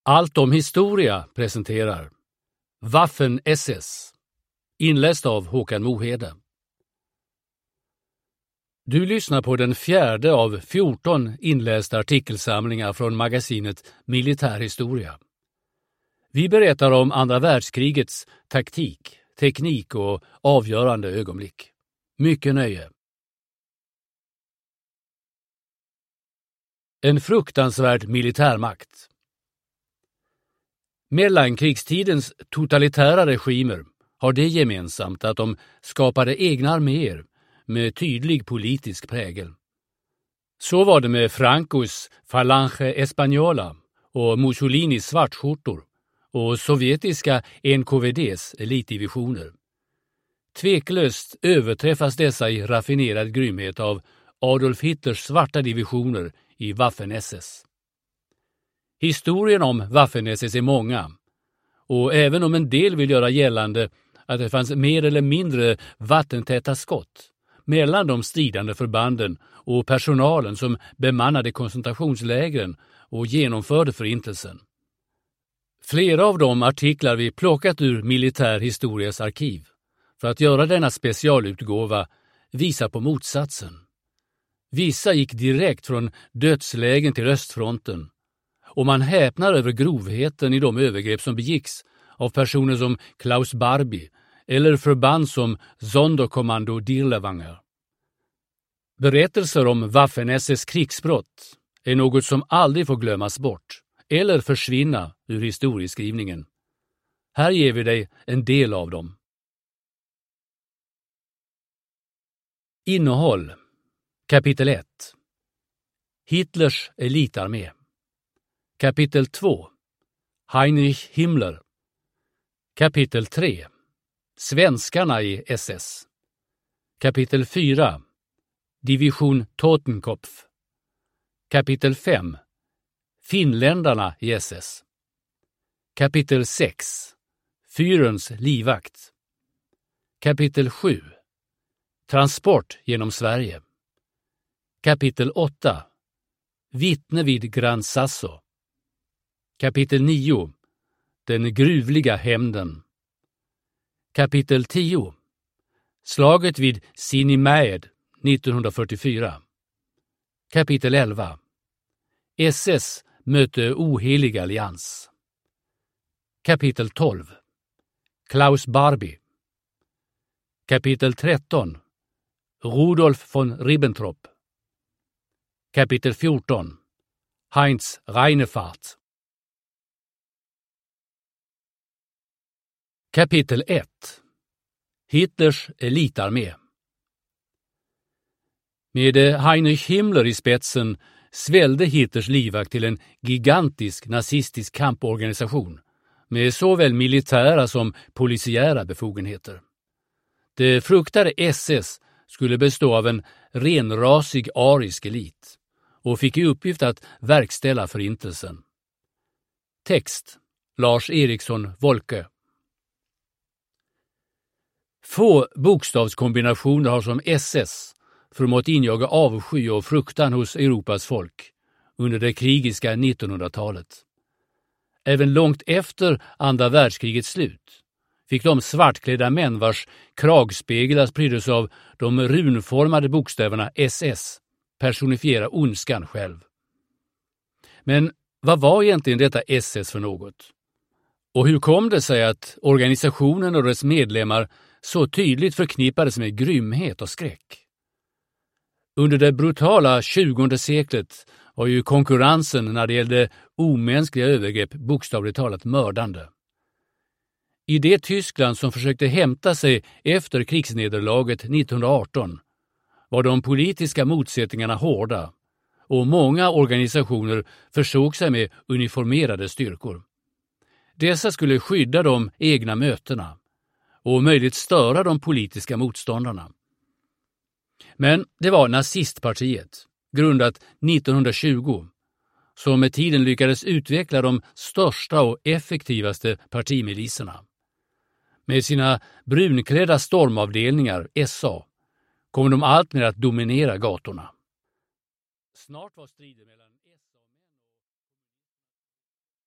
Allt om historia presenterar Waffen-SS, inläst av Håkan Mohede. Du lyssnar på den 4:e av 14 inlästa artikelsamlingar från magasinet Militärhistoria. Vi berättar om andra världskrigets taktik, teknik och avgörande ögonblick. Mycket nöje. En fruktansvärd militärmakt. Mellankrigstidens totalitära regimer har det gemensamt att de skapade egna arméer med tydlig politisk prägel. Så var det med Francos Falange Española och Mussolinis svartskjortor och sovjetiska NKVDs elitdivisioner. Tveklöst överträffas dessa i raffinerad grymhet av Adolf Hitlers svarta divisioner i Waffen-SS. Historien om Waffen-SS är många, och även om en del vill göra gällande att det fanns mer eller mindre vattentäta skott mellan de stridande förbanden och personalen som bemannade koncentrationslägren och genomförde förintelsen. Flera av de artiklar vi plockat ur militärhistorias arkiv för att göra denna specialutgåva visar på motsatsen. Vissa gick direkt från dödslägen till östfronten, och man häpnar över grovheten i de övergrepp som begicks av personer som Klaus Barbie eller förband som Sonderkommando Dirlewanger. Berättelser om Waffen-SS krigsbrott är något som aldrig får glömmas bort eller försvinna ur historieskrivningen. Här ger vi dig en del av dem. Innehåll. Kapitel 1. Hitlers elitarmé. Kapitel 2. Heinrich Himmler. Kapitel 3. Svenskarna i SS. Kapitel 4. Division Totenkopf. Kapitel 5. Finländarna i SS. Kapitel 6. Fyrens livvakt. Kapitel 7. Transport genom Sverige. Kapitel 8. Vittne vid Gran Sasso. Kapitel 9. Den gruvliga hämnden. Kapitel 10. Slaget vid Sinimäed 1944. Kapitel 11. SS mötte ohelig allians. Kapitel 12. Klaus Barbie. Kapitel 13. Rudolf von Ribbentrop. Kapitel 14. Heinz Reinefahrt. Kapitel 1. Hitlers elitarmé. Med Heinrich Himmler i spetsen svällde Hitlers livvakt till en gigantisk nazistisk kamporganisation med såväl militära som polisiära befogenheter. Det fruktade SS skulle bestå av en renrasig arisk elit och fick i uppgift att verkställa förintelsen. Text: Lars Eriksson Wolke. Få bokstavskombinationer har som SS förmått injaga avsky och fruktan hos Europas folk under det krigiska 1900-talet. Även långt efter andra världskrigets slut fick de svartklädda män vars kragspeglar pryddes av de runformade bokstäverna SS personifiera ondskan själv. Men vad var egentligen detta SS för något? Och hur kom det sig att organisationen och dess medlemmar så tydligt förknippades med grymhet och skräck? Under det brutala 20:e seklet var ju konkurrensen när det gällde omänskliga övergrepp bokstavligt talat mördande. I det Tyskland som försökte hämta sig efter krigsnederlaget 1918 var de politiska motsättningarna hårda, och många organisationer försåg sig med uniformerade styrkor. Dessa skulle skydda de egna mötena och möjligt störa de politiska motståndarna. Men det var nazistpartiet, grundat 1920, som med tiden lyckades utveckla de största och effektivaste partimiliserna. Med sina brunklädda stormavdelningar, SA, kom de alltmer att dominera gatorna. Snart var striden mellan